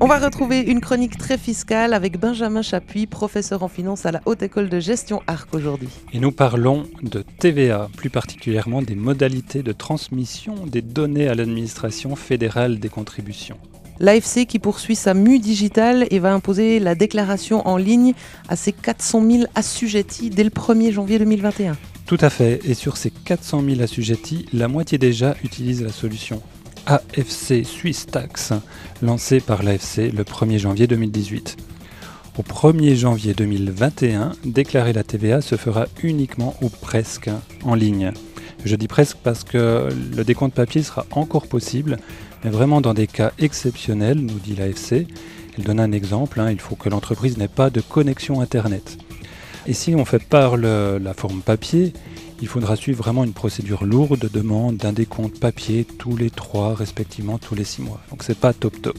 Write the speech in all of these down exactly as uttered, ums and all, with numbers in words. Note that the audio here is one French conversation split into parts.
On va retrouver une chronique très fiscale avec Benjamin Chapuis, professeur en finance à la Haute École de Gestion Arc aujourd'hui. Et nous parlons de T V A, plus particulièrement des modalités de transmission des données à l'administration fédérale des contributions. L'A F C qui poursuit sa mue digitale et va imposer la déclaration en ligne à ses quatre cent mille assujettis dès le premier janvier deux mille vingt et un. Tout à fait, et sur ces quatre cent mille assujettis, la moitié déjà utilise la solution A F C Swiss Tax, lancée par l'A F C le premier janvier deux mille dix-huit. Au premier janvier deux mille vingt et un, déclarer la T V A se fera uniquement ou presque en ligne. Je dis presque parce que le décompte papier sera encore possible, mais vraiment dans des cas exceptionnels, nous dit l'A F C. Elle donne un exemple, hein, il faut que l'entreprise n'ait pas de connexion Internet. Et si on fait par le, la forme papier, il faudra suivre vraiment une procédure lourde de demande d'un décompte papier tous les trois, respectivement tous les six mois. Donc c'est pas top top.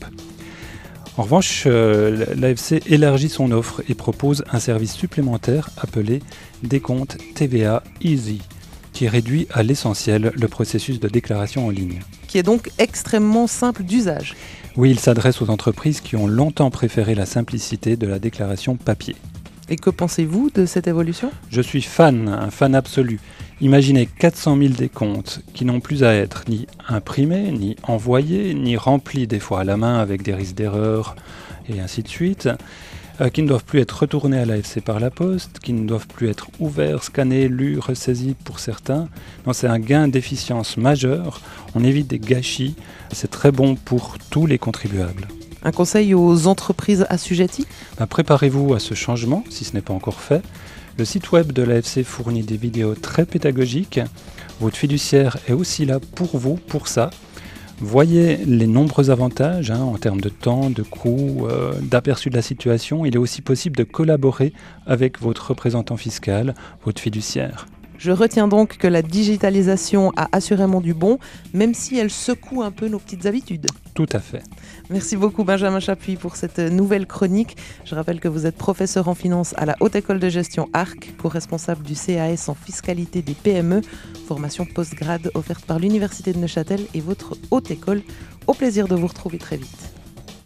En revanche, euh, l'A F C élargit son offre et propose un service supplémentaire appelé décompte T V A Easy, qui réduit à l'essentiel le processus de déclaration en ligne. Qui est donc extrêmement simple d'usage. Oui, il s'adresse aux entreprises qui ont longtemps préféré la simplicité de la déclaration papier. Et que pensez-vous de cette évolution ? Je suis fan, un fan absolu. Imaginez quatre cent mille décomptes qui n'ont plus à être ni imprimés, ni envoyés, ni remplis des fois à la main avec des risques d'erreur et ainsi de suite, euh, qui ne doivent plus être retournés à l'A F C par la poste, qui ne doivent plus être ouverts, scannés, lus, ressaisis pour certains. Non, c'est un gain d'efficience majeur, on évite des gâchis, c'est très bon pour tous les contribuables. Un conseil aux entreprises assujetties ? Ben, préparez-vous à ce changement, si ce n'est pas encore fait. Le site web de l'A F C fournit des vidéos très pédagogiques. Votre fiduciaire est aussi là pour vous, pour ça. Voyez les nombreux avantages hein, en termes de temps, de coût, euh, d'aperçu de la situation. Il est aussi possible de collaborer avec votre représentant fiscal, votre fiduciaire. Je retiens donc que la digitalisation a assurément du bon, même si elle secoue un peu nos petites habitudes. Tout à fait. Merci beaucoup Benjamin Chapuis pour cette nouvelle chronique. Je rappelle que vous êtes professeur en finance à la Haute École de Gestion Arc, co-responsable du C A S en fiscalité des P M E, formation post-grade offerte par l'Université de Neuchâtel et votre Haute École. Au plaisir de vous retrouver très vite.